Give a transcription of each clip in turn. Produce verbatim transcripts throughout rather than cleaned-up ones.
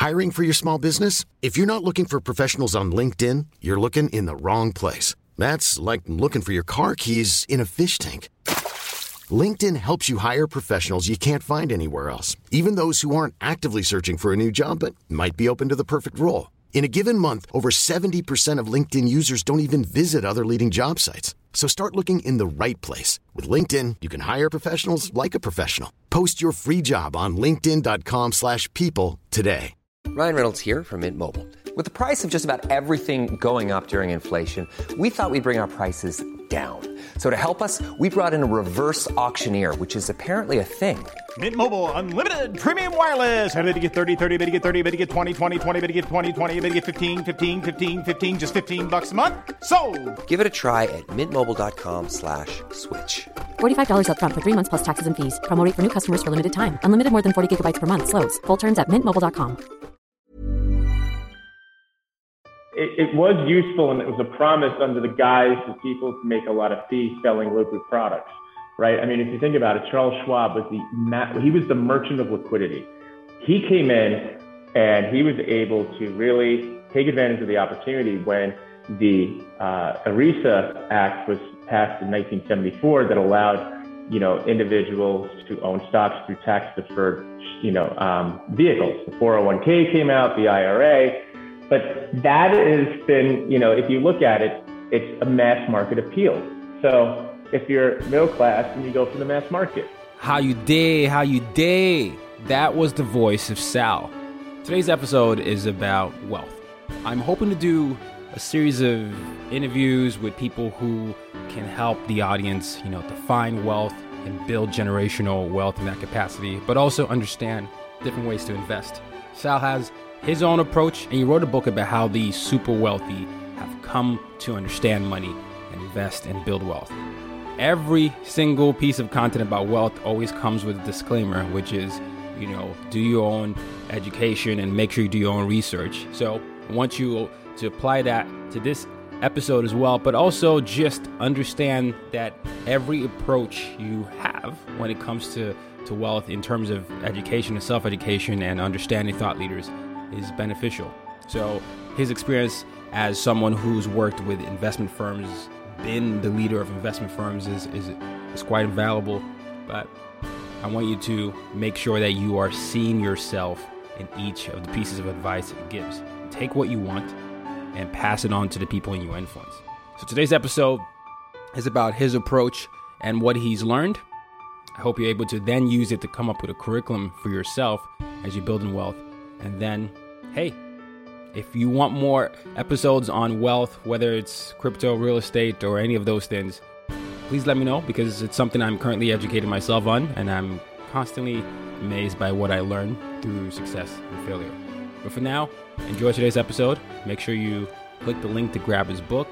Hiring for your small business? If you're not looking for professionals on LinkedIn, you're looking in the wrong place. That's like looking for your car keys in a fish tank. LinkedIn helps you hire professionals you can't find anywhere else, even those who aren't actively searching for a new job but might be open to the perfect role. In a given month, over seventy percent of LinkedIn users don't even visit other leading job sites. So start looking in the right place. With LinkedIn, you can hire professionals like a professional. Post your free job on linkedin dot com slash people today. Ryan Reynolds here from Mint Mobile. With the price of just about everything going up during inflation, we thought we'd bring our prices down. So to help us, we brought in a reverse auctioneer, which is apparently a thing. Mint Mobile Unlimited Premium Wireless. How to get thirty, thirty, how to get thirty, how to get twenty, twenty, twenty, how to get twenty, twenty, how to get fifteen, fifteen, fifteen, fifteen, just fifteen bucks a month? Sold! Give it a try at mintmobile.com slash switch. forty-five dollars up front for three months plus taxes and fees. Promo rate for new customers for limited time. Unlimited more than forty gigabytes per month. Slows full terms at mint mobile dot com. It, it was useful, and it was a promise under the guise of people to make a lot of fees selling liquid products, right? I mean, if you think about it, Charles Schwab was the he was the merchant of liquidity. He came in and he was able to really take advantage of the opportunity when the uh, ERISA Act was passed in nineteen seventy-four that allowed, you know, individuals to own stocks through tax-deferred, you know, um, vehicles. The four oh one k came out, the I R A. But that has been, you know, if you look at it, it's a mass market appeal. So if you're middle class, then you go for the mass market. How you day, how you day. That was the voice of Sal. Today's episode is about wealth. I'm hoping to do a series of interviews with people who can help the audience, you know, define wealth and build generational wealth in that capacity, but also understand different ways to invest. Sal has his own approach, and he wrote a book about how the super wealthy have come to understand money and invest and build wealth. Every single piece of content about wealth always comes with a disclaimer, which is, you know, do your own education and make sure you do your own research. So I want you to apply that to this episode as well, but also just understand that every approach you have when it comes to, to wealth in terms of education and self-education and understanding thought leaders is beneficial. So his experience as someone who's worked with investment firms, been the leader of investment firms is, is, is quite invaluable. But I want you to make sure that you are seeing yourself in each of the pieces of advice it gives. Take what you want and pass it on to the people in your influence. So today's episode is about his approach and what he's learned. I hope you're able to then use it to come up with a curriculum for yourself as you're building wealth. And then, hey, if you want more episodes on wealth, whether it's crypto, real estate, or any of those things, please let me know, because it's something I'm currently educating myself on, and I'm constantly amazed by what I learn through success and failure. But for now, enjoy today's episode. Make sure you click the link to grab his book,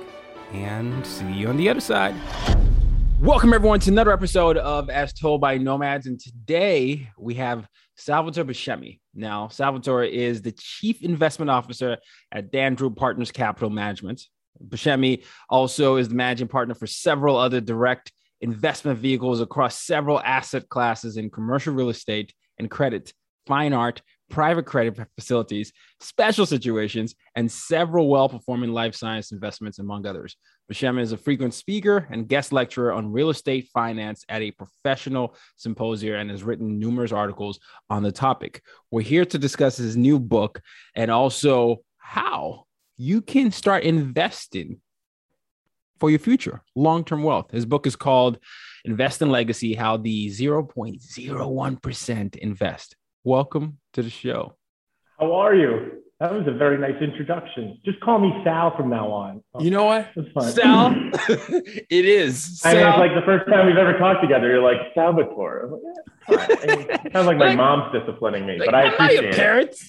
and see you on the other side. Welcome, everyone, to another episode of As Told by Nomads. And today we have Salvatore Buscemi. Now, Salvatore is the Chief Investment Officer at Dan Drew Partners Capital Management. Buscemi also is the managing partner for several other direct investment vehicles across several asset classes in commercial real estate and credit, fine art, private credit facilities, special situations, and several well-performing life science investments, among others. Buscemi is a frequent speaker and guest lecturer on real estate finance at a professional symposium and has written numerous articles on the topic. We're here to discuss his new book and also how you can start investing for your future, long-term wealth. His book is called Invest in Legacy: How the zero point zero one percent Invest. Welcome to the show. How are you? That was a very nice introduction. Just call me Sal from now on. You know what? Sal? It is. Sal. I mean, it's like the first time we've ever talked together. You're like, Salvatore. I'm like, yeah, I mean, it sounds like my like, mom's disciplining me, like, but I appreciate parents.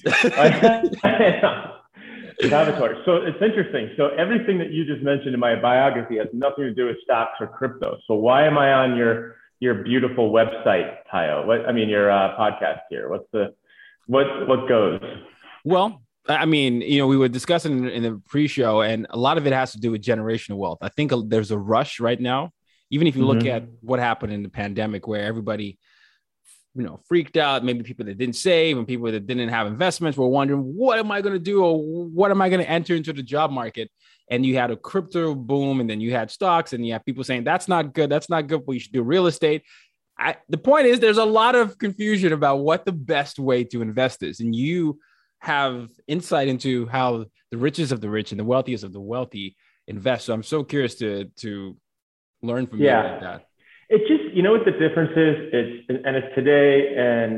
it. Salvatore. So it's interesting. So everything that you just mentioned in my biography has nothing to do with stocks or crypto. So why am I on your your beautiful website, Tayo? What I mean, your uh, podcast here. What's the what what goes? Well, I mean, you know, we were discussing in the pre-show, and a lot of it has to do with generational wealth. I think there's a rush right now, even if you look mm-hmm. at what happened in the pandemic, where everybody you know, freaked out. Maybe people that didn't save and people that didn't have investments were wondering, what am I going to do? Or what am I going to enter into the job market? And you had a crypto boom, and then you had stocks, and you have people saying, that's not good. That's not good. But you should do real estate. I, the point is, there's a lot of confusion about what the best way to invest is. And you have insight into how the richest of the rich and the wealthiest of the wealthy invest. So I'm so curious to, to learn from yeah. you about that. It's just, you know what the difference is? It's, and it's today, and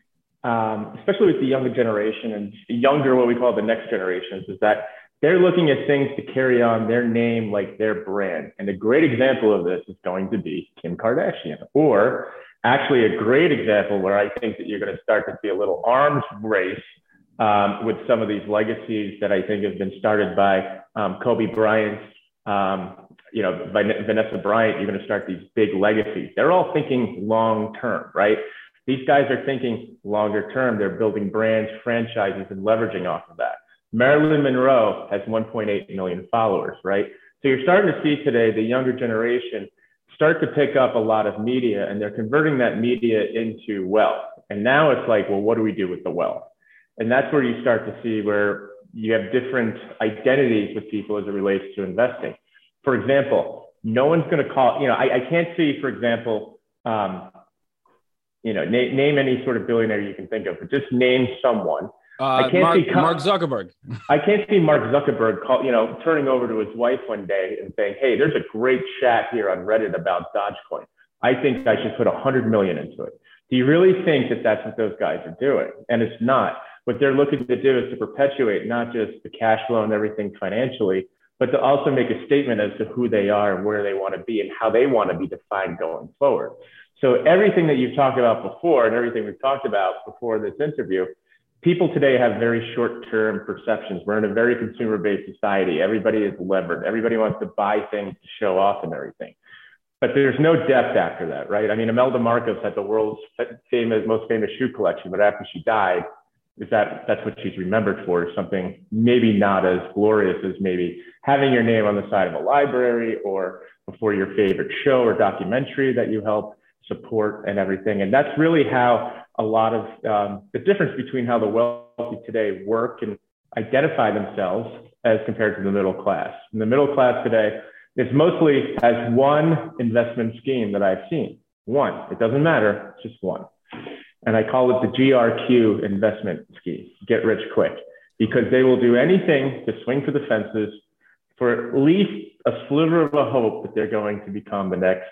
um, especially with the younger generation and younger, what we call the next generations, is that they're looking at things to carry on their name, like their brand. And a great example of this is going to be Kim Kardashian, or actually a great example where I think that you're going to start to see a little arms race um, with some of these legacies that I think have been started by um, Kobe Bryant, um, you know, by Vanessa Bryant. You're going to start these big legacies. They're all thinking long-term, right? These guys are thinking longer term. They're building brands, franchises, and leveraging off of that. Marilyn Monroe has one point eight million followers, right? So you're starting to see today the younger generation start to pick up a lot of media, and they're converting that media into wealth. And now it's like, well, what do we do with the wealth? And that's where you start to see where you have different identities with people as it relates to investing. For example, no one's going to call, you know, I, I can't see, for example, um, you know, na- name any sort of billionaire you can think of, but just name someone. Uh, I can't Mark, see com- Mark Zuckerberg. I can't see Mark Zuckerberg call, you know, turning over to his wife one day and saying, hey, there's a great chat here on Reddit about Dogecoin. I think I should put a hundred million into it. Do you really think that that's what those guys are doing? And it's not. What they're looking to do is to perpetuate not just the cash flow and everything financially, but to also make a statement as to who they are and where they want to be and how they want to be defined going forward. So everything that you've talked about before and everything we've talked about before this interview, people today have very short-term perceptions. We're in a very consumer-based society. Everybody is levered. Everybody wants to buy things to show off and everything. But there's no depth after that, right? I mean, Imelda Marcos had the world's famous, most famous shoe collection, but after she died, is that that's what she's remembered for, something maybe not as glorious as maybe having your name on the side of a library or before your favorite show or documentary that you help support and everything. And that's really how a lot of um, the difference between how the wealthy today work and identify themselves as compared to the middle class. And the middle class today is mostly has one investment scheme that I've seen. One, it doesn't matter, it's just one. And I call it the G R Q investment scheme, get rich quick, because they will do anything to swing for the fences for at least a sliver of a hope that they're going to become the next,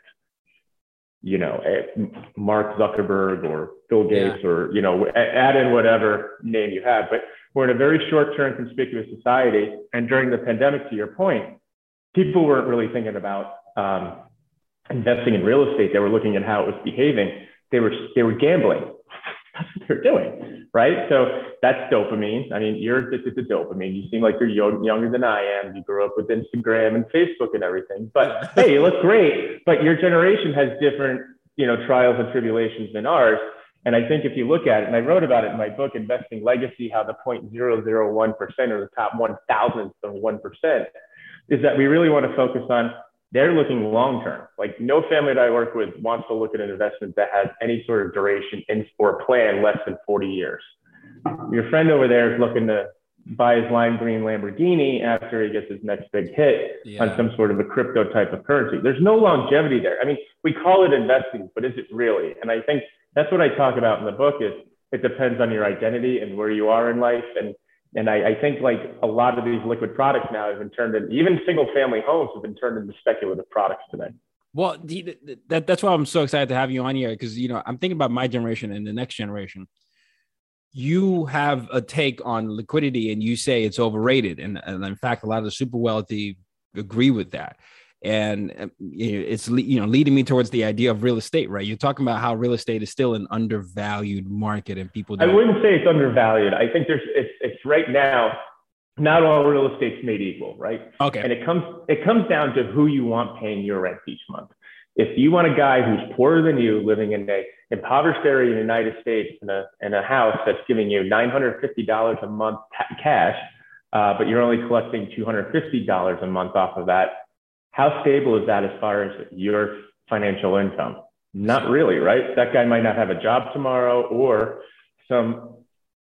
you know, Mark Zuckerberg or Bill Gates, yeah. or, you know, add in whatever name you have. But we're in a very short-term conspicuous society. And during the pandemic, to your point, people weren't really thinking about um, investing in real estate. They were looking at how it was behaving. They were, they were gambling. That's what they're doing, right? So that's dopamine. I mean, you're addicted to dopamine. You seem like you're young, younger than I am. You grew up with Instagram and Facebook and everything. But hey, you look great. But your generation has different, you know, trials and tribulations than ours. And I think if you look at it, and I wrote about it in my book, Investing Legacy, how the zero point zero zero one percent or the top one thousandth of one percent is that we really want to focus on they're looking long-term. Like no family that I work with wants to look at an investment that has any sort of duration in or plan less than forty years. Your friend over there is looking to buy his lime green Lamborghini after he gets his next big hit yeah. on some sort of a crypto type of currency. There's no longevity there. I mean, we call it investing, but is it really? And I think that's what I talk about in the book is it depends on your identity and where you are in life. And And I, I think like a lot of these liquid products now have been turned into, even single family homes have been turned into speculative products today. Well, the, that, that's why I'm so excited to have you on here. Because, you know, I'm thinking about my generation and the next generation. You have a take on liquidity and you say it's overrated. And, and in fact, a lot of the super wealthy agree with that. And it's, you know, leading me towards the idea of real estate, right? You're talking about how real estate is still an undervalued market and people don't... I wouldn't say it's undervalued. I think there's, it's, it's right now, not all real estate's made equal, right? Okay. And it comes, it comes down to who you want paying your rent each month. If you want a guy who's poorer than you living in a impoverished area in the United States in a, in a house that's giving you nine hundred fifty dollars a month cash, uh, but you're only collecting two hundred fifty dollars a month off of that, how stable is that as far as your financial income? Not really, right? That guy might not have a job tomorrow, or some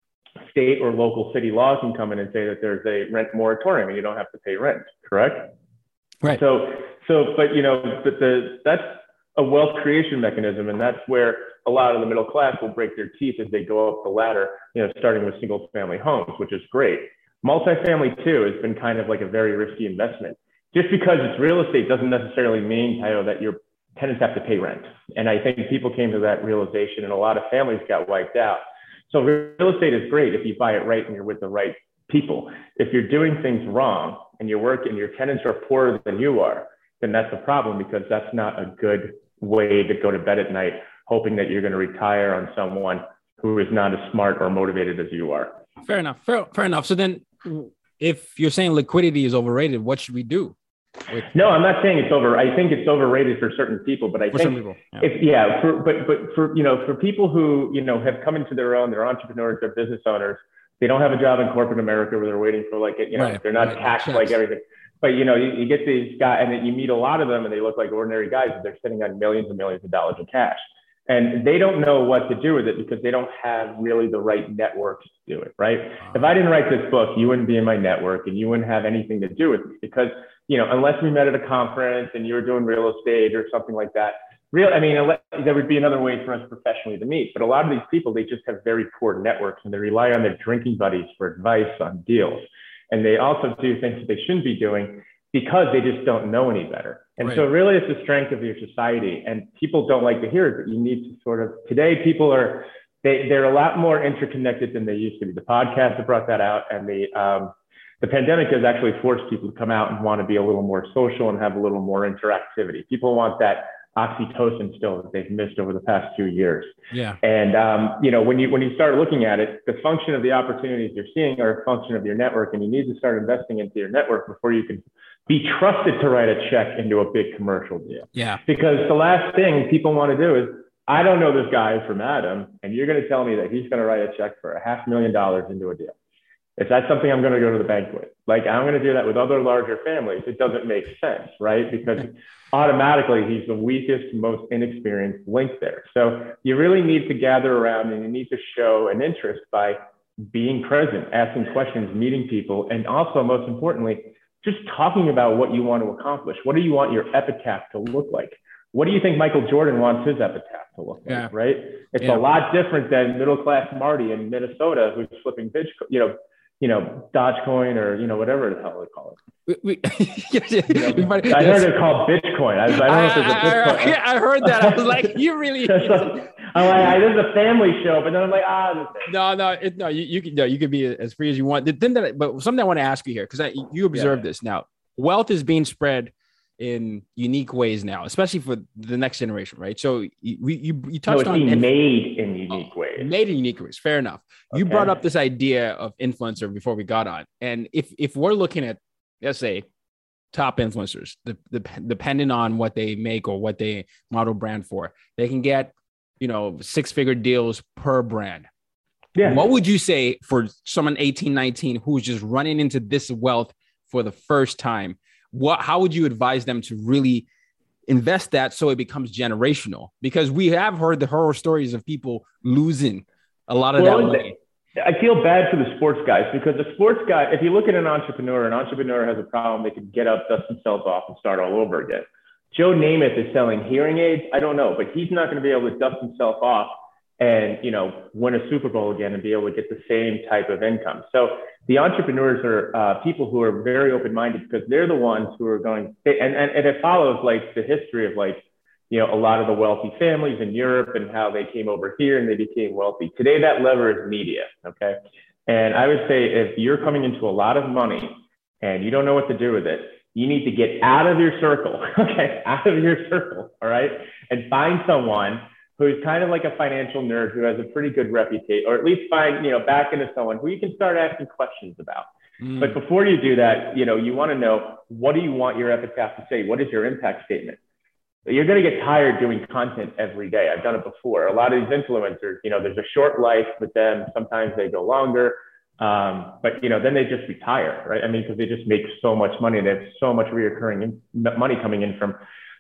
state or local city law can come in and say that there's a rent moratorium and you don't have to pay rent, correct? Right. So, so, but you know, but the that's a wealth creation mechanism, and that's where a lot of the middle class will break their teeth as they go up the ladder. You know, starting with single family homes, which is great. Multifamily too has been kind of like a very risky investment. Just because it's real estate doesn't necessarily mean, Tayo, that your tenants have to pay rent. And I think people came to that realization, and a lot of families got wiped out. So real estate is great if you buy it right and you're with the right people. If you're doing things wrong and you work and your tenants are poorer than you are, then that's a problem, because that's not a good way to go to bed at night, hoping that you're going to retire on someone who is not as smart or motivated as you are. Fair enough. Fair, fair enough. So then if you're saying liquidity is overrated, what should we do? With- no, I'm not saying it's over. I think it's overrated for certain people, but I for think some people, yeah. if, yeah, for, but, but for, you know, for people who, you know, have come into their own, they're entrepreneurs, they're business owners, they don't have a job in corporate America where they're waiting for like, you know, right, they're not right, taxed checks. like everything. But, you know, you, you get these guys and then you meet a lot of them and they look like ordinary guys, but they're sitting on millions and millions of dollars in cash. And they don't know what to do with it because they don't have really the right networks to do it, right? Uh-huh. If I didn't write this book, you wouldn't be in my network and you wouldn't have anything to do with me, because, you know, unless we met at a conference and you were doing real estate or something like that, real, I mean, unless, there would be another way for us professionally to meet. But a lot of these people, they just have very poor networks and they rely on their drinking buddies for advice on deals. And they also do things that they shouldn't be doing because they just don't know any better. And right. so really it's the strength of your society, and people don't like to hear it, but you need to sort of, today people are, they, they're a lot more interconnected than they used to be. The podcast have brought that out, and the, um, the pandemic has actually forced people to come out and want to be a little more social and have a little more interactivity. People want that oxytocin still that they've missed over the past two years. Yeah. And, um, you know, when you, when you start looking at it, the function of the opportunities you're seeing are a function of your network, and you need to start investing into your network before you can be trusted to write a check into a big commercial deal. Yeah. Because the last thing people want to do is, I don't know this guy from Adam, and you're going to tell me that he's going to write a check for a half million dollars into a deal. If that's something I'm going to go to the bank with, like I'm going to do that with other larger families, it doesn't make sense, right? Because automatically he's the weakest, most inexperienced link there. So you really need to gather around, and you need to show an interest by being present, asking questions, meeting people, and also most importantly, just talking about what you want to accomplish. What do you want your epitaph to look like? What do you think Michael Jordan wants his epitaph to look like, yeah. right? It's yeah. a lot different than middle-class Marty in Minnesota who's flipping bitch, you know, you know, Dogecoin or, you know, whatever the hell they call it. We, we, you know, I yes. heard it called Bitcoin. I, I don't know if there's a Bitcoin. I, I, I heard that. I was like, you really. so, I'm like, I, this is a family show, but then I'm like, ah. No, no, it, no. You, you can, no, you can be as free as you want. The thing that, but something I want to ask you here, because you observe yeah. this now. Wealth is being spread in unique ways now, especially for the next generation, right? So you you, you touched no, on being made in unique oh, ways. Made in unique ways. Fair enough. Okay. You brought up this idea of influencer before we got on, and if if we're looking at, let's say, top influencers, the, the depending on what they make or what they model brand for, they can get, you know, six figure deals per brand. Yeah. What would you say for someone eighteen, nineteen who's just running into this wealth for the first time? What, how would you advise them to really invest that so it becomes generational? Because we have heard the horror stories of people losing a lot of well, that money. I feel bad for the sports guys, because the sports guy, if you look at an entrepreneur, an entrepreneur has a problem. They could get up, dust themselves off, and start all over again. Joe Namath is selling hearing aids. I don't know, but he's not going to be able to dust himself off and, you know, win a Super Bowl again and be able to get the same type of income. So the entrepreneurs are uh, people who are very open-minded, because they're the ones who are going, and, and, and it follows like the history of like, you know, a lot of the wealthy families in Europe and how they came over here and they became wealthy. Today, that lever is media, okay? And I would say if you're coming into a lot of money and you don't know what to do with it, you need to get out of your circle, okay? Out of your circle, all right? And find someone who's kind of like a financial nerd who has a pretty good reputation, or at least find, you know, back into someone who you can start asking questions about. Mm. But before you do that, you know, you want to know, what do you want your epitaph to say? What is your impact statement? You're going to get tired doing content every day. I've done it before. A lot of these influencers, you know, there's a short life with them. Sometimes they go longer, um, but, you know, then they just retire, right? I mean, because they just make so much money. They have so much reoccurring in, money coming in from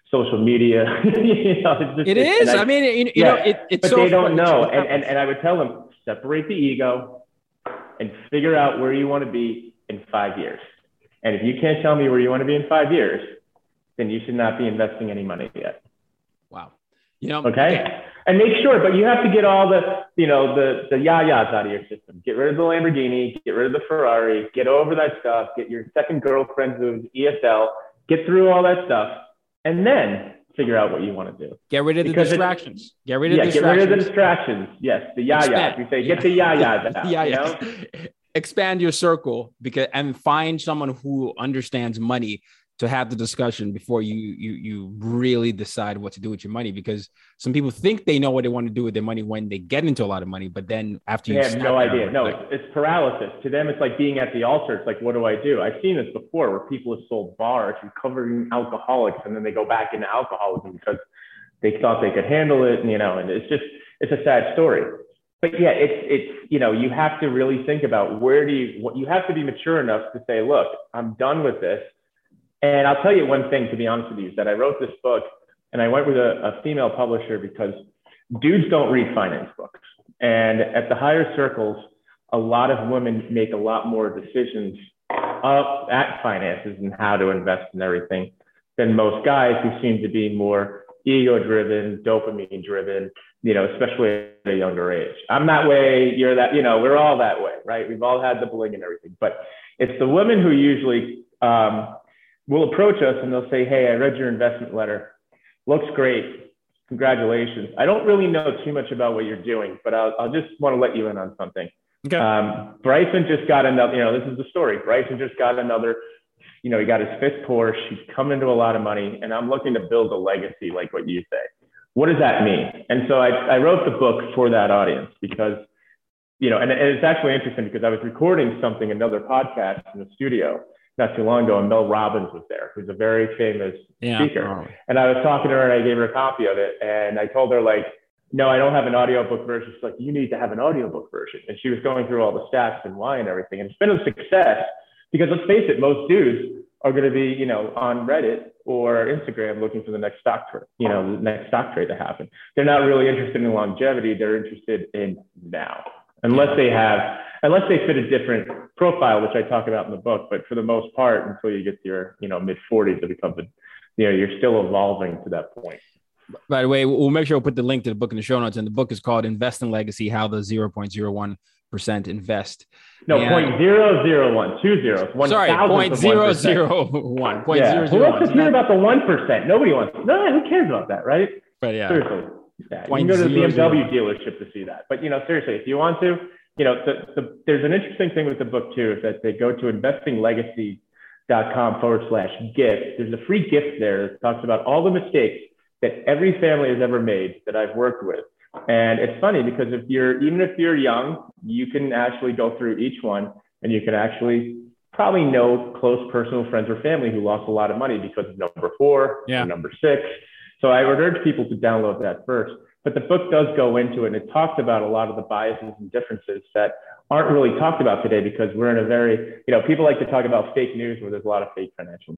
social media. you know, it's just, it it's, is. I, I mean, you, you yeah, know, it, it's but so they don't funny. know. And, and, and I would tell them, separate the ego and figure out where you want to be in five years. And if you can't tell me where you want to be in five years, then you should not be investing any money yet. Wow. You know, okay. Yeah. And make sure, but you have to get all the, you know, the, the yah-yahs out of your system. Get rid of the Lamborghini, get rid of the Ferrari, get over that stuff, get your second girlfriend who's E S L, get through all that stuff, and then figure out what you want to do. Get rid of the because distractions. Get rid of yeah, distractions. get rid of the distractions. Yes, the yah-yahs. We say, get yeah. the yah-yahs out. yeah, you yeah. know? Expand your circle because and find someone who understands money to have the discussion before you you you really decide what to do with your money, because some people think they know what they want to do with their money when they get into a lot of money, but then after you they have no idea. No, like, it's, it's paralysis. To them, it's like being at the altar. It's like, what do I do? I've seen this before where people have sold bars and covered in alcoholics, and then they go back into alcoholism because they thought they could handle it, and you know, and it's just it's a sad story. But yeah, it's it's you know, you have to really think about where do you what you have to be mature enough to say, look, I'm done with this. And I'll tell you one thing, to be honest with you, is that I wrote this book and I went with a, a female publisher because dudes don't read finance books. And at the higher circles, a lot of women make a lot more decisions up at finances and how to invest and everything than most guys who seem to be more ego-driven, dopamine-driven, you know, especially at a younger age. I'm that way, you're that, you know, we're all that way, right? We've all had the bling and everything. But it's the women who usually... Um, will approach us and they'll say, hey, I read your investment letter. Looks great. Congratulations. I don't really know too much about what you're doing, but I'll, I'll just want to let you in on something. Okay. Um, Bryson just got another, you know, this is the story. Bryson just got another, you know, he got his fifth Porsche. He's come into a lot of money, and I'm looking to build a legacy like what you say. What does that mean? And so I, I wrote the book for that audience because, you know, and, and it's actually interesting because I was recording something, another podcast in the studio not too long ago, and Mel Robbins was there, who's a very famous yeah. speaker. Oh. And I was talking to her and I gave her a copy of it. And I told her, like, no, I don't have an audiobook version. She's like, you need to have an audiobook version. And she was going through all the stats and why and everything. And it's been a success because, let's face it, most dudes are going to be, you know, on Reddit or Instagram looking for the next stock trade, you know, the next stock trade to happen. They're not really interested in longevity. They're interested in now. Unless they have, unless they fit a different profile, which I talk about in the book, but for the most part, until you get to your, you know, mid forties, it becomes, a, you know, you're still evolving to that point. By the way, we'll make sure we'll put the link to the book in the show notes. And the book is called Invest in Legacy: How the zero point zero one percent Invest. No, and, point zero zero one, two zeros, one sorry, point zero zero one, point yeah. zero Who zero wants to hear about the one percent? Nobody wants. No, who cares about that, right? But yeah, seriously, yeah. You can go to the B M W dealership to see that. But you know, seriously, if you want to. You know, the, the, there's an interesting thing with the book too, is that they go to investinglegacy.com forward slash gift. There's a free gift there that talks about all the mistakes that every family has ever made that I've worked with. And it's funny because if you're, even if you're young, you can actually go through each one and you can actually probably know close personal friends or family who lost a lot of money because of number four yeah. or number six. So I would urge people to download that first. But the book does go into it, and it talks about a lot of the biases and differences that aren't really talked about today because we're in a very, you know, people like to talk about fake news where there's a lot of fake financial.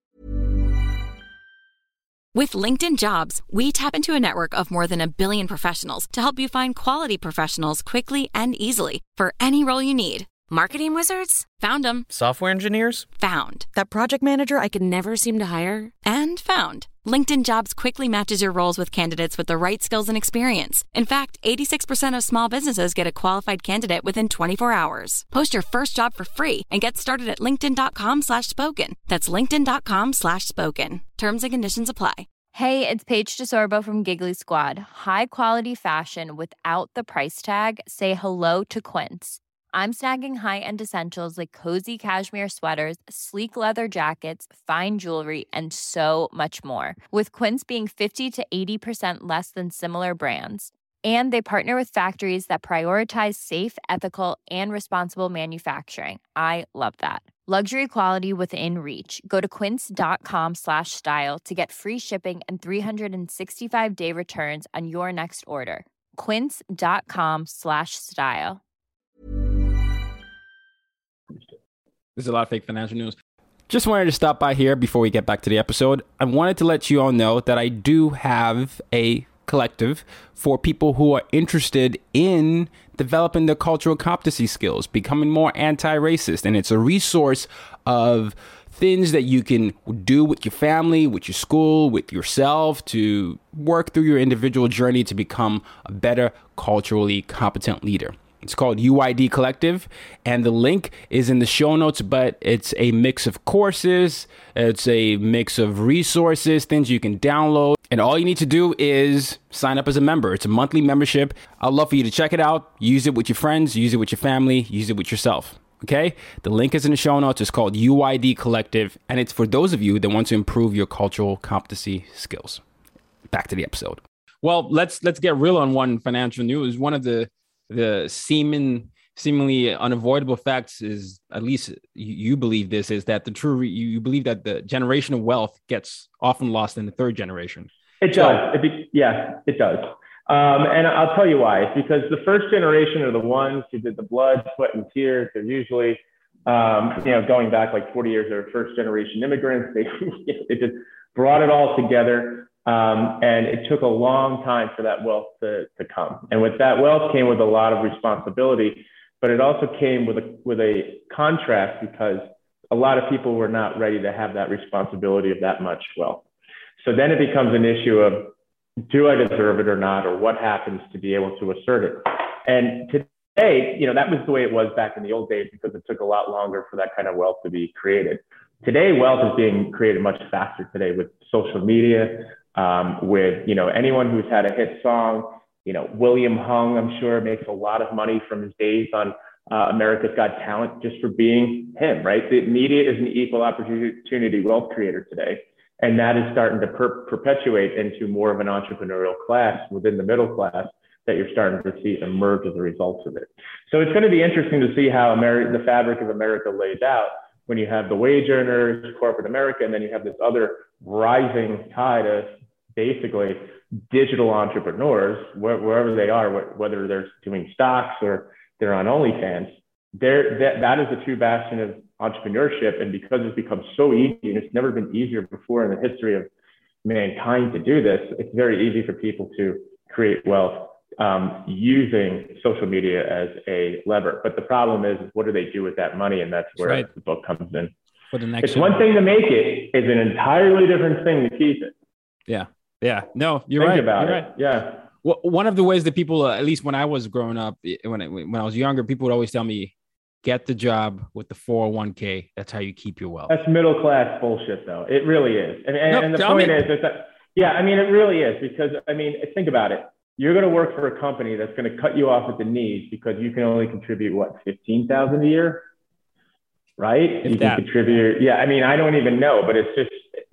With LinkedIn Jobs, we tap into a network of more than a billion professionals to help you find quality professionals quickly and easily for any role you need. Marketing wizards? Found them. Software engineers? Found. That project manager I could never seem to hire? And found. LinkedIn Jobs quickly matches your roles with candidates with the right skills and experience. In fact, eighty-six percent of small businesses get a qualified candidate within twenty-four hours. Post your first job for free and get started at linkedin.com slash spoken. That's linkedin.com slash spoken. Terms and conditions apply. Hey, it's Paige DeSorbo from Giggly Squad. High quality fashion without the price tag. Say hello to Quince. I'm snagging high-end essentials like cozy cashmere sweaters, sleek leather jackets, fine jewelry, and so much more. With Quince being fifty to eighty percent less than similar brands. And they partner with factories that prioritize safe, ethical, and responsible manufacturing. I love that. Luxury quality within reach. Go to quince.com slash style to get free shipping and three sixty-five day returns on your next order. Quince.com slash style. There's a lot of fake financial news. Just wanted to stop by here before we get back to the episode. I wanted to let you all know that I do have a collective for people who are interested in developing their cultural competency skills, becoming more anti-racist. And it's a resource of things that you can do with your family, with your school, with yourself to work through your individual journey to become a better culturally competent leader. It's called U I D Collective, and the link is in the show notes, but it's a mix of courses, it's a mix of resources, things you can download, and all you need to do is sign up as a member. It's a monthly membership. I'd love for you to check it out, use it with your friends, use it with your family, use it with yourself. Okay? The link is in the show notes. It's called U I D Collective, and it's for those of you that want to improve your cultural competency skills. Back to the episode. Well, let's let's get real on one financial news. One of the the seeming seemingly unavoidable facts is, at least you, you believe this, is that the true re- you, you believe that the generation of wealth gets often lost in the third generation. It so, does. It be, yeah, it does. Um, and I'll tell you why. It's because the first generation are the ones who did the blood, sweat, and tears. They're usually, um, you know, going back like forty years, they're first generation immigrants. They, they just brought it all together. Um, and it took a long time for that wealth to, to come. And with that wealth came with a lot of responsibility, but it also came with a, with a contrast because a lot of people were not ready to have that responsibility of that much wealth. So then it becomes an issue of, do I deserve it or not, or what happens to be able to assert it? And today, you know, that was the way it was back in the old days because it took a lot longer for that kind of wealth to be created. Today, wealth is being created much faster today with social media, um, with, you know, anyone who's had a hit song. You know, William Hung, I'm sure, makes a lot of money from his days on uh, America's Got Talent just for being him, right? The media is an equal opportunity wealth creator today. And that is starting to per- perpetuate into more of an entrepreneurial class within the middle class that you're starting to see emerge as a result of it. So it's going to be interesting to see how Ameri- the fabric of America lays out when you have the wage earners, corporate America, and then you have this other rising tide of basically digital entrepreneurs, wh- wherever they are, wh- whether they're doing stocks or they're on OnlyFans. There, that, that is a true bastion of entrepreneurship. And because it's become so easy, and it's never been easier before in the history of mankind to do this, it's very easy for people to create wealth um, using social media as a lever. But the problem is, what do they do with that money? And that's where that's right. the book comes in. For the next it's one thing to make it, it's an entirely different thing to keep it. Yeah. Yeah. No, you're Think right. about you're it. Right. Yeah. Well, one of the ways that people, uh, at least when I was growing up, when I, when I was younger, people would always tell me, get the job with the four oh one k. That's how you keep your wealth. That's middle class bullshit, though. It really is. And, and, no, and the point me. is, is that, yeah, I mean, it really is because, I mean, think about it. You're going to work for a company that's going to cut you off at the knees because you can only contribute, what, fifteen thousand dollars a year? Right? If you that. can contribute. Yeah, I mean, I don't even know, but it's just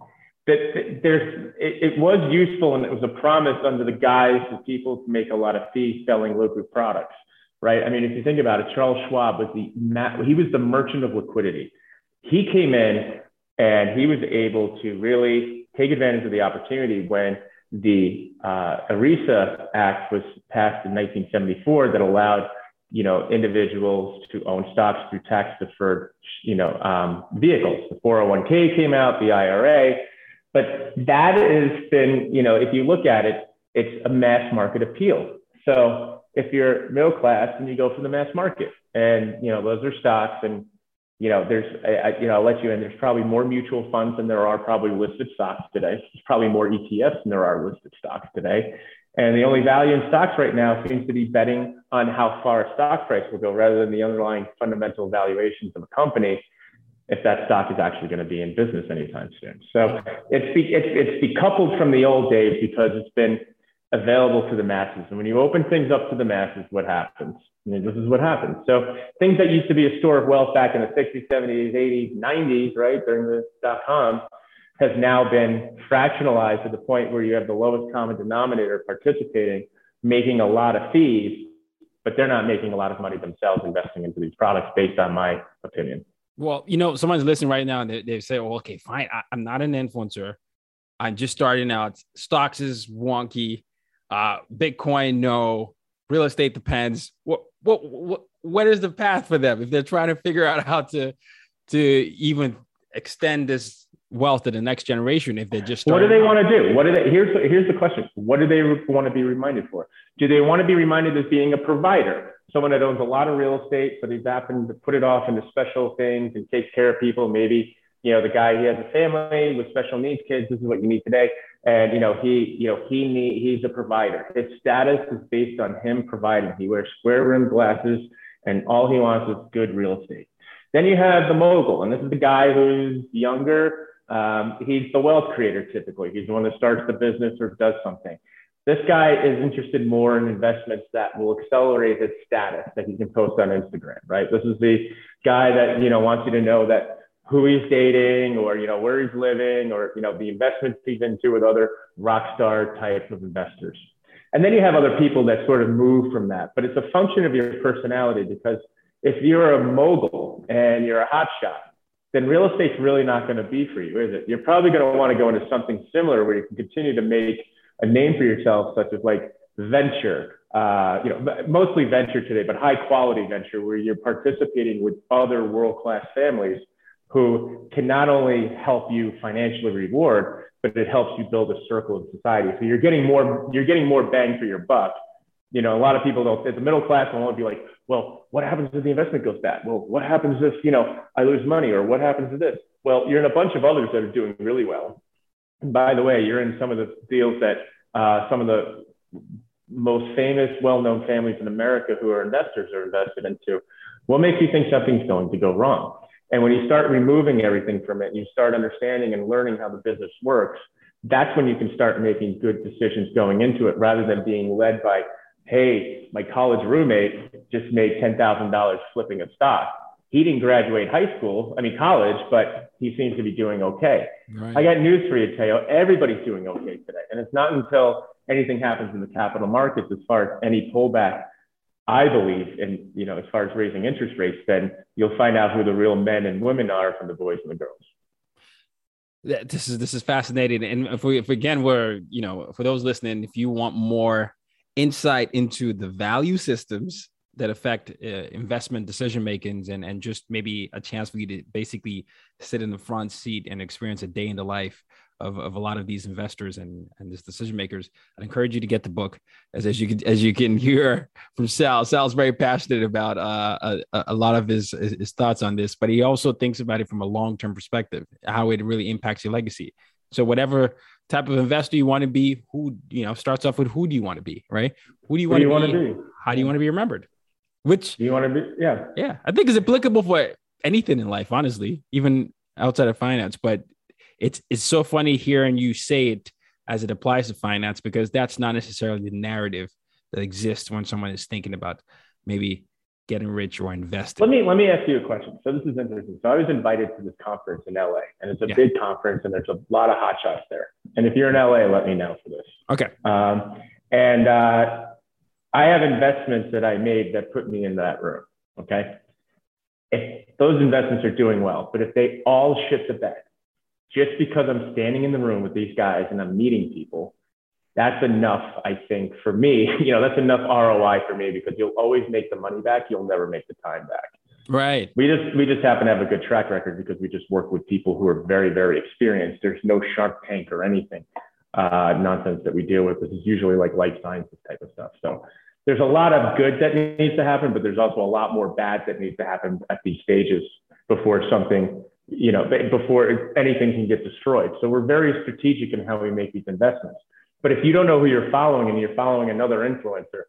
that there's, it, it was useful and it was a promise under the guise of people to make a lot of fees selling lucrative products. Right. I mean, if you think about it, Charles Schwab was the, he was the merchant of liquidity. He came in and he was able to really take advantage of the opportunity when the uh, ERISA Act was passed in nineteen seventy-four that allowed, you know, individuals to own stocks through tax deferred, you know, um, vehicles. The four oh one k came out, the I R A, but that has been, you know, if you look at it, it's a mass market appeal. So if you're middle class and you go for the mass market and, you know, those are stocks and, you know, there's, I, you know, I'll let you in, there's probably more mutual funds than there are probably listed stocks today. There's probably more E T Fs than there are listed stocks today. And the only value in stocks right now seems to be betting on how far a stock price will go rather than the underlying fundamental valuations of a company, if that stock is actually going to be in business anytime soon. So it's, be, it's, it's decoupled from the old days because it's been available to the masses. And when you open things up to the masses, what happens? I mean, this is what happens. So things that used to be a store of wealth back in the sixties, seventies, eighties, nineties, right, during the dot-com, has now been fractionalized to the point where you have the lowest common denominator participating, making a lot of fees, but they're not making a lot of money themselves investing into these products, based on my opinion. Well, you know, someone's listening right now and they, they say, oh, okay, fine. I, I'm not an influencer. I'm just starting out. Stocks is wonky. Uh, Bitcoin, no. Real estate depends. What, what, what, what is the path for them if they're trying to figure out how to, to even extend this wealth to the next generation if they just what do they out? want to do? What do they, here's, here's the question. What do they want to be reminded for? Do they want to be reminded as being a provider? Someone that owns a lot of real estate, but he's happened to put it off into special things and takes care of people. Maybe, you know, the guy, he has a family with special needs kids. This is what you need today. And, you know, he, you know, he need, he's a provider. His status is based on him providing. He wears square rimmed glasses and all he wants is good real estate. Then you have the mogul. And this is the guy who's younger. Um, he's the wealth creator. Typically, he's the one that starts the business or does something. This guy is interested more in investments that will accelerate his status that he can post on Instagram, right? This is the guy that, you know, wants you to know that who he's dating or, you know, where he's living or, you know, the investments he's into with other rock star type of investors. And then you have other people that sort of move from that, but it's a function of your personality, because if you're a mogul and you're a hotshot, then real estate's really not going to be for you, is it? You're probably going to want to go into something similar where you can continue to make a name for yourself, such as like venture, uh, you know, mostly venture today, but high quality venture where you're participating with other world-class families who can not only help you financially reward, but it helps you build a circle of society. So you're getting more, you're getting more bang for your buck. You know, a lot of people don't, at the middle class will be like, well, what happens if the investment goes bad? Well, what happens if, you know, I lose money, or what happens to this? Well, you're in a bunch of others that are doing really well. And by the way, you're in some of the deals that uh, some of the most famous, well-known families in America who are investors are invested into. What makes you think something's going to go wrong? And when you start removing everything from it, you start understanding and learning how the business works, that's when you can start making good decisions going into it, rather than being led by, hey, my college roommate just made ten thousand dollars flipping a stock. He didn't graduate high school, I mean college, but he seems to be doing okay. Right. I got news for you, Teo. Everybody's doing okay today. And it's not until anything happens in the capital markets, as far as any pullback, I believe, and, you know, as far as raising interest rates, then you'll find out who the real men and women are from the boys and the girls. This is, this is fascinating. And if we, if again, we're, you know, for those listening, if you want more insight into the value systems that affect uh, investment decision makings, and, and just maybe a chance for you to basically sit in the front seat and experience a day in the life of, of a lot of these investors and, and these decision makers, I'd encourage you to get the book. As, as you can, as you can hear from Sal, Sal's very passionate about uh, a, a lot of his, his thoughts on this, but he also thinks about it from a long-term perspective, how it really impacts your legacy. So whatever type of investor you want to be, who, you know, starts off with who do you want to be, right? Who do you want, who to, do you be? want to be? How do you want to be remembered? Which do you want to be? Yeah. Yeah. I think is applicable for anything in life, honestly, even outside of finance. But it's, it's so funny hearing you say it as it applies to finance, because that's not necessarily the narrative that exists when someone is thinking about maybe getting rich or investing. Let me, let me ask you a question. So this is interesting. So I was invited to this conference in L A, and it's a yeah. big conference, and there's a lot of hotshots there. And if you're in L A, let me know for this. Okay. Um, and uh, I have investments that I made that put me in that room. Okay. If those investments are doing well, but if they all shit the bed, just because I'm standing in the room with these guys and I'm meeting people, that's enough, I think, for me. You know, that's enough R O I for me, because you'll always make the money back. You'll never make the time back. Right. We just, we just happen to have a good track record because we just work with people who are very, very experienced. There's no Shark Tank or anything uh, nonsense that we deal with. This is usually like life sciences type of stuff. So there's a lot of good that needs to happen, but there's also a lot more bad that needs to happen at these stages before something, you know, before anything can get destroyed. So we're very strategic in how we make these investments. But if you don't know who you're following and you're following another influencer,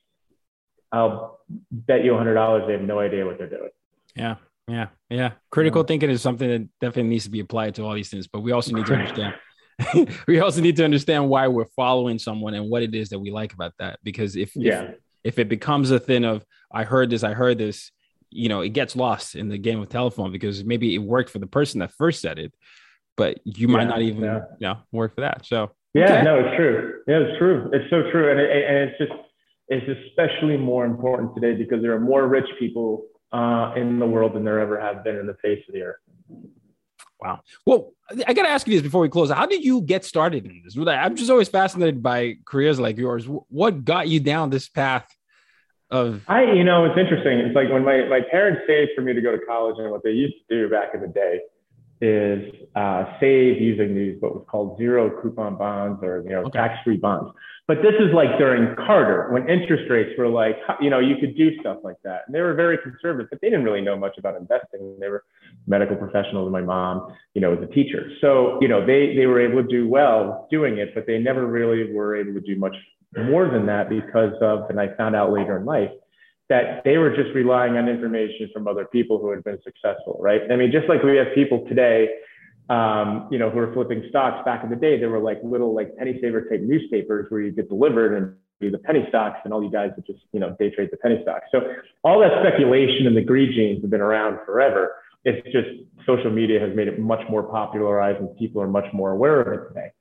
I'll bet you a hundred dollars they have no idea what they're doing. Yeah, yeah, yeah. Critical yeah. thinking is something that definitely needs to be applied to all these things, but we also need to understand. we also need to understand why we're following someone and what it is that we like about that. Because if yeah. if, if it becomes a thing of I heard this, I heard this, you know, it gets lost in the game of telephone, because maybe it worked for the person that first said it, but you might yeah, not even yeah. you know work for that. So yeah, okay. no, it's true. Yeah, it's true. It's so true, and it, and it's just it's especially more important today because there are more rich people uh, in the world than there ever have been in the face of the earth. Wow. Well, I got to ask you this before we close. How did you get started in this? I'm just always fascinated by careers like yours. What got you down this path of? I, you know, it's interesting. It's like when my, my parents saved for me to go to college, and what they used to do back in the day is uh, save using these what was called zero coupon bonds or you know okay. tax-free bonds. But this is like during Carter when interest rates were like, you know, you could do stuff like that. And they were very conservative, but they didn't really know much about investing. They were medical professionals, and my mom, you know, was a teacher. So, you know, they, they were able to do well doing it, but they never really were able to do much more than that because of, and I found out later in life, that they were just relying on information from other people who had been successful, right? I mean, just like we have people today, um, you know, who are flipping stocks. Back in the day, there were like little like penny saver type newspapers where you get delivered and be the penny stocks, and all you guys would just, you know, day trade the penny stocks. So all that speculation and the greed genes have been around forever. It's just social media has made it much more popularized and people are much more aware of it today.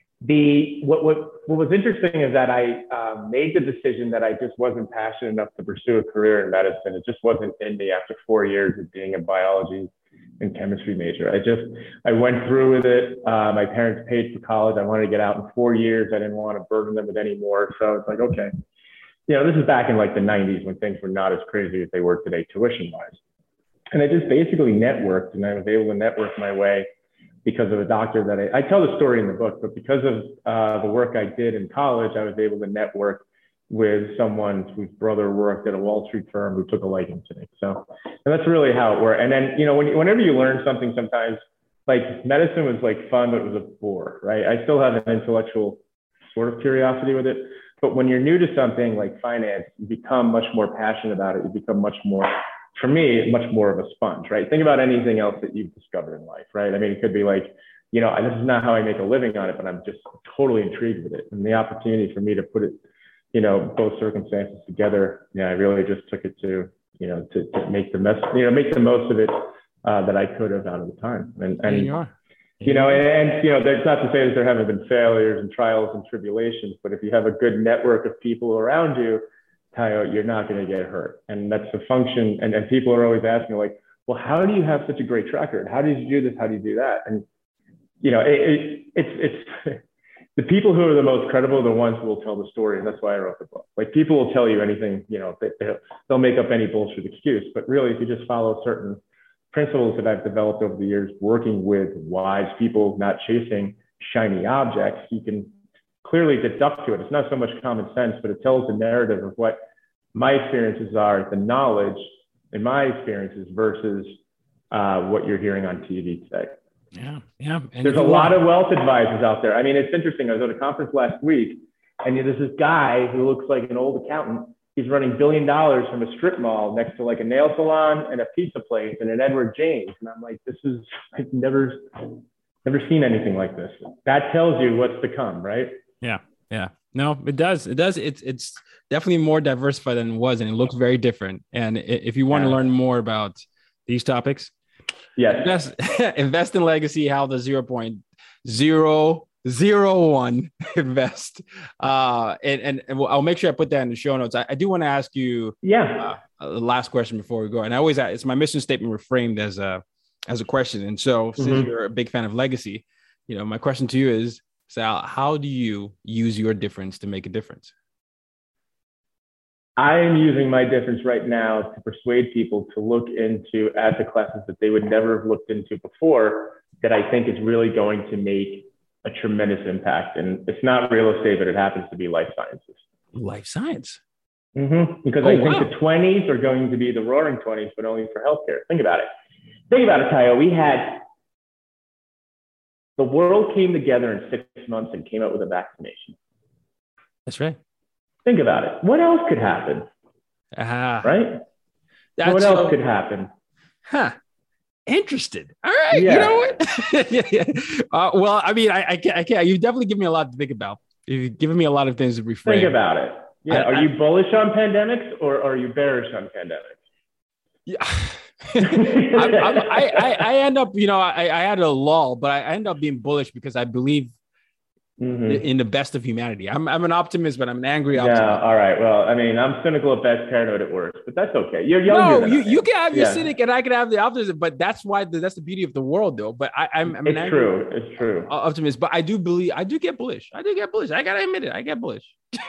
The what what what was interesting is that I um, made the decision that I just wasn't passionate enough to pursue a career in medicine. It just wasn't in me after four years of being a biology and chemistry major. I just I went through with it. Uh, my parents paid for college. I wanted to get out in four years. I didn't want to burden them with any more. So it's like, okay, you know, this is back in like the nineties when things were not as crazy as they were today, tuition wise. And I just basically networked, and I was able to network my way because of a doctor that I, I tell the story in the book, but because of uh, the work I did in college, I was able to network with someone whose brother worked at a Wall Street firm who took a liking to me. So and that's really how it worked. And then, you know, when, whenever you learn something, sometimes like medicine was like fun, but it was a bore, right? I still have an intellectual sort of curiosity with it. But when you're new to something like finance, you become much more passionate about it. You become much more, for me, much more of a sponge, right? Think about anything else that you've discovered in life, right? I mean, it could be like, you know, this is not how I make a living on it, but I'm just totally intrigued with it. And the opportunity for me to put it, you know, both circumstances together, yeah, I really just took it to, you know, to, to make the mess, you know, make the most of it uh, that I could have out of the time. And, and you, are. you know, and, and, you know, that's not to say that there haven't been failures and trials and tribulations, but if you have a good network of people around you, Tayo, you're not going to get hurt. And that's the function. And, and people are always asking like, well, how do you have such a great track record? How did you do this? How do you do that? And, you know, it, it, it's, it's, the people who are the most credible are the ones who will tell the story. And that's why I wrote the book. Like people will tell you anything, you know, they, they'll make up any bullshit excuse. But really, if you just follow certain principles that I've developed over the years, working with wise people, not chasing shiny objects, you can clearly deduct to it. It's not so much common sense, but it tells the narrative of what my experiences are, the knowledge in my experiences versus uh, what you're hearing on T V today. Yeah, yeah. And there's a lot of wealth advisors out there. I mean, it's interesting. I was at a conference last week, and there's this guy who looks like an old accountant. He's running billion dollars from a strip mall next to like a nail salon and a pizza place and an Edward James. And I'm like, this is, I've never, never seen anything like this. That tells you what's to come, right? Yeah, yeah. No, it does. It does. It's it's definitely more diversified than it was, and it looks very different. And if you want yeah. to learn more about these topics, yes, invest, invest in legacy. How the zero point zero zero one invest. Uh, and, and and I'll make sure I put that in the show notes. I, I do want to ask you, yeah, uh, the last question before we go. And I always it's my mission statement reframed as a as a question. And so, since mm-hmm. you're a big fan of legacy, you know, my question to you is, Sal, how do you use your difference to make a difference? I am using my difference right now to persuade people to look into asset classes that they would never have looked into before, that I think is really going to make a tremendous impact. And it's not real estate, but it happens to be life sciences. Life science? Mm-hmm. Because oh, I think wow. the twenties are going to be the roaring twenties, but only for healthcare. Think about it. Think about it, Tayo. We had the world came together in six months and came out with a vaccination. That's right. Think about it. What else could happen? Uh, right? That's what else so, could happen? Huh. Interested. All right. Yeah. You know what? yeah, yeah. Uh, well, I mean, I, I can't, I can't, you've definitely given me a lot to think about. You've given me a lot of things to reframe. Think about it. Yeah. I, are you bullish on pandemics or are you bearish on pandemics? Yeah. I, I, I, I end up, you know, I, I had a lull, but I end up being bullish because I believe mm-hmm. in the best of humanity. I'm, I'm an optimist, but I'm an angry optimist. Yeah, all right. Well, I mean, I'm cynical at best, paranoid at worst, but that's okay. You're younger. No, you, than you can have your yeah. cynic and I can have the optimist, but that's why the, that's the beauty of the world, though. But I, I'm, I'm it's an angry true. It's true. optimist, but I do believe I do get bullish. I do get bullish. I gotta admit it. I get bullish.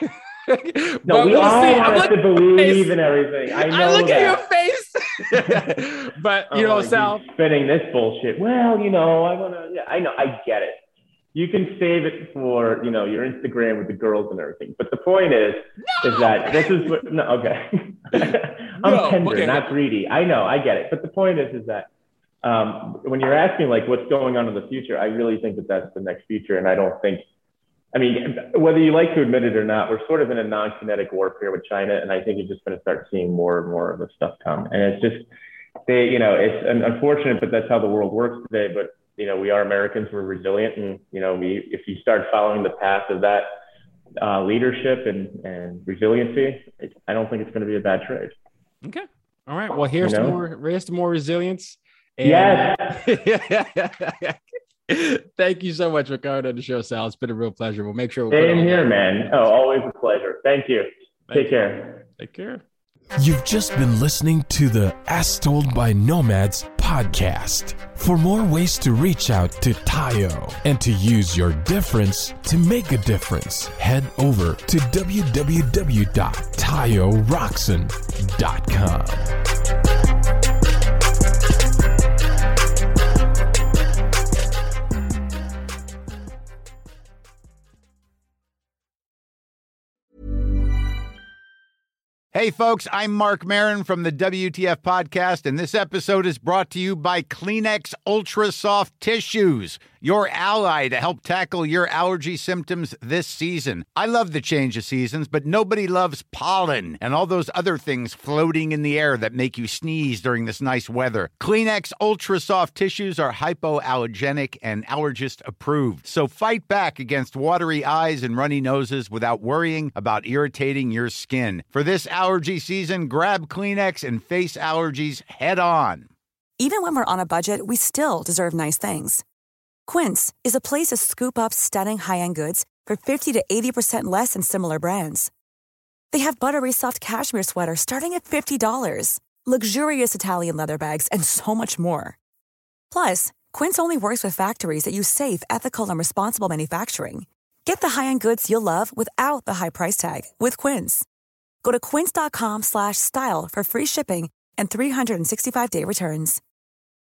No, we we'll all see. want us to believe in everything. I know I look that. at your face. But, you know, oh, Sal. Spinning this bullshit. Well, you know, I want to, yeah, I know, I get it. You can save it for, you know, your Instagram with the girls and everything. But the point is, no! is that this is what, no, okay. I'm no, tender, okay. not greedy. I know, I get it. But the point is, is that um, when you're asking like what's going on in the future, I really think that that's the next future. And I don't think, I mean, whether you like to admit it or not, we're sort of in a non-kinetic warfare with China. And I think you're just going to start seeing more and more of this stuff come. And it's just, they, you know, it's unfortunate, but that's how the world works today. But you know, we are Americans, we're resilient. And, you know, we, if you start following the path of that uh, leadership and, and resiliency, it, I don't think it's going to be a bad trade. Okay. All right. Well, here's you know? to more, here's to more resilience. And yes. Thank you so much for coming on the show, Sal. It's been a real pleasure. We'll make sure. We'll Same here, man. Oh, always a pleasure. Thank you. Thank Take you. care. Take care. You've just been listening to the As Told by Nomads podcast. For more ways to reach out to Tayo and to use your difference to make a difference, head over to w w w dot tayo roxon dot com. Hey, folks, I'm Mark Maron from the W T F Podcast, and this episode is brought to you by Kleenex Ultra Soft Tissues, your ally to help tackle your allergy symptoms this season. I love the change of seasons, but nobody loves pollen and all those other things floating in the air that make you sneeze during this nice weather. Kleenex Ultra Soft Tissues are hypoallergenic and allergist approved, so fight back against watery eyes and runny noses without worrying about irritating your skin. For this allergy season, grab Kleenex and face allergies head on. Even when we're on a budget, we still deserve nice things. Quince is a place to scoop up stunning high-end goods for fifty to eighty percent less than similar brands. They have buttery soft cashmere sweaters starting at fifty dollars, luxurious Italian leather bags, and so much more. Plus, Quince only works with factories that use safe, ethical, and responsible manufacturing. Get the high-end goods you'll love without the high price tag with Quince. Go to quince dot com slash style for free shipping and three sixty-five day returns.